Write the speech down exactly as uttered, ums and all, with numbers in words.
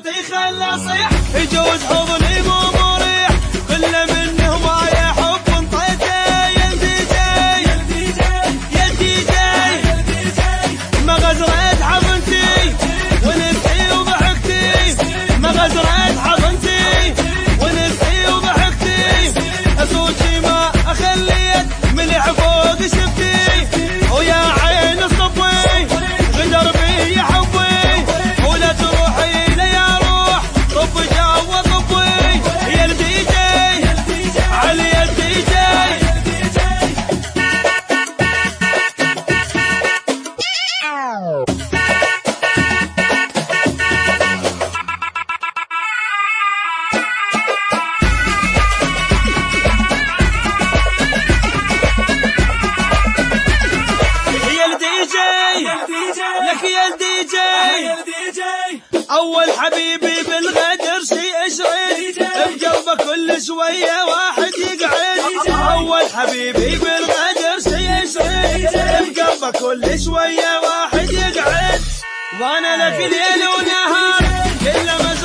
صوتي خلى اصيح يجوز حضني مو مريح كل منه ما يحب انطيته يا الدي جي يا الدي جي ما غزرت حضنتي ونفتي وضحكتي ما غزرت حضنتي ونفتي وضحكتي صوتي ما اخليت ملح فوق شفتي ويا عين الصبي غدر بي يا حبي ولا تروحي لي يا روح طب جو طبي يا الدي جي علي يا الدي جي لك يا الدي جي أول حبيبي بالغدر شي أشعر بقلبه كل شوية واحد يقعد أول حبيبي بالغدر شي أشعر بقلبه كل شوية واحد يقعد وأنا لك ليل ونهار كل ما